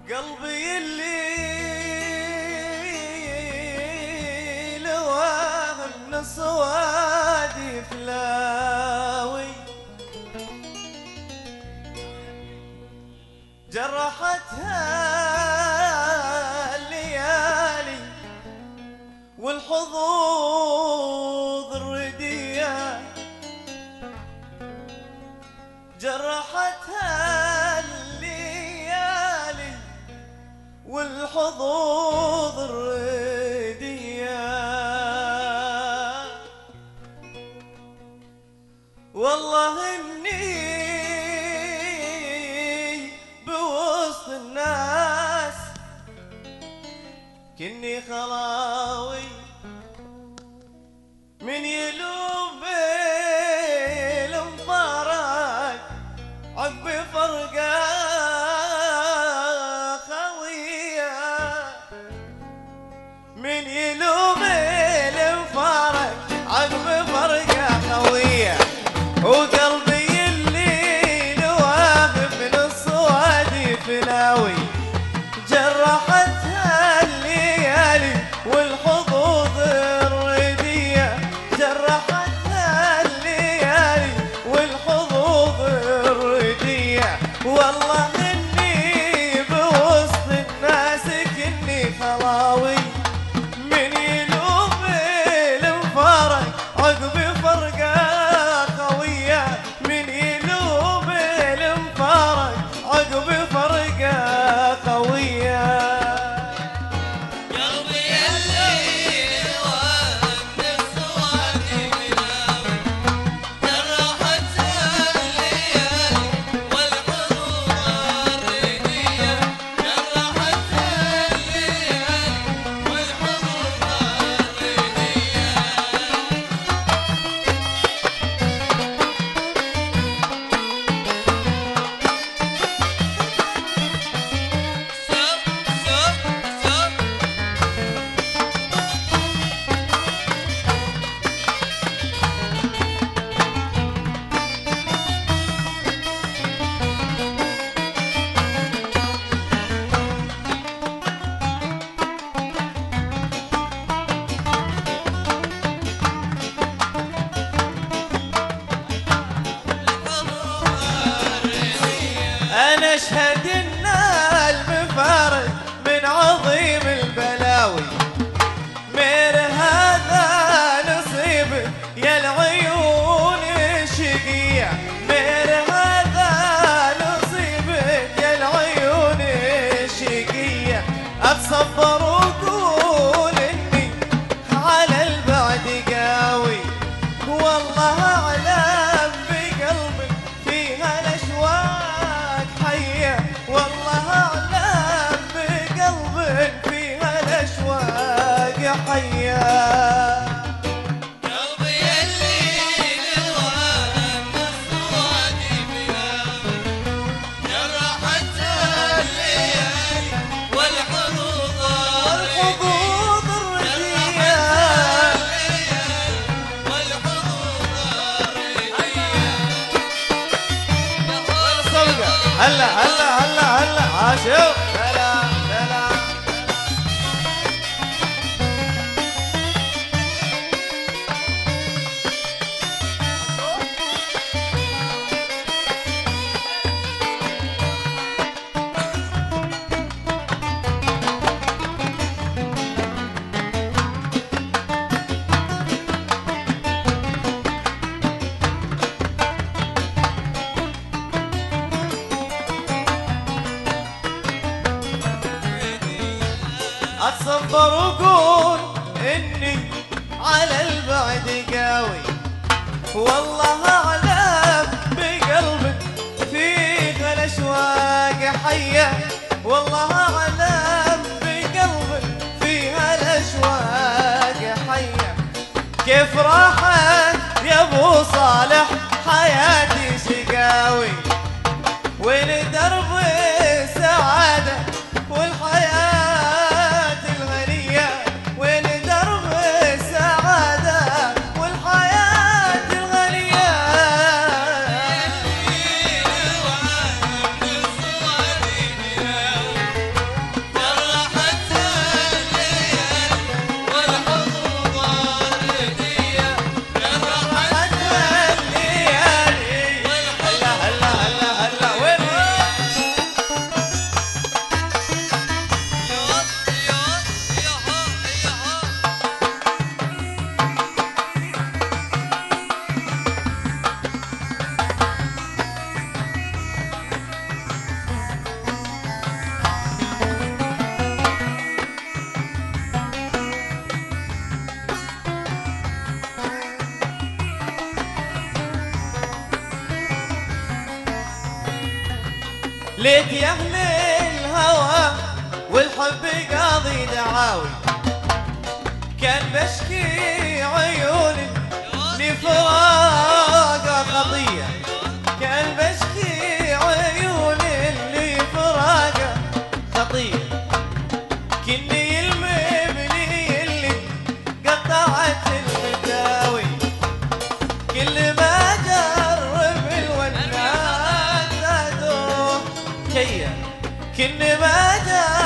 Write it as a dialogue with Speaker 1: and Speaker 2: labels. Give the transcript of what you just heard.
Speaker 1: قلبي اللي لواه من الصوادي فلاوي جرحتها الليالي والحظوظ الردية جرحتها الليالي والحظوظ الردية والله إني بوسط الناس كني خلاوي من يلوم المفارق عقب فرقه خويه من يلوم المفارق عقب فرقه خويه وقلبي اللي لواقف من الصوادي فلاوي جرحتها الليالي والحظوظ الردية جرحتها الليالي والحظوظ الردية والله إني بوسط الناس كني خلاوي من يلوم المفارق عقب فرقة قوية من يلوم المفارق عقب فرقة قوية أنا أشهد إن المفارق من عظيم البلاوي مير هذا نصيب يا العيون الشقية مير هذا نصيب يا العيون الشقية أتصبر وأقول إني على البعد قاوي والله أعلم بقلبي فيها الأشواق حية والله أعلم بقلب فيها الأشواق حية
Speaker 2: قلبي اللي لواه من الصوادي فلاوي جرحتها الليالي والحظوظ
Speaker 1: الحظوظ الردية هلا هلا هلا هلا عاشق هلا هلا اتصبر وقول اني على البعد قاوي والله اعلم بقلبك فيه الاشواق حيه والله اعلم بقلبك فيها الاشواق حيه كيف راحت يا ابو صالح حياتي شقاوي وين درب السعاده والحياة الغنية وين درب السعادة والحياة الغنية ليت يا اهل الهوى والحب قاضي دعاوي، كان بشكي عيوني لفراق خطيه، كان بشكي عيوني لفراق خطيه، كني المبني اللي قطعت الفتاوي، كل ما جرب الونات زادوه كيا، كل ما جرب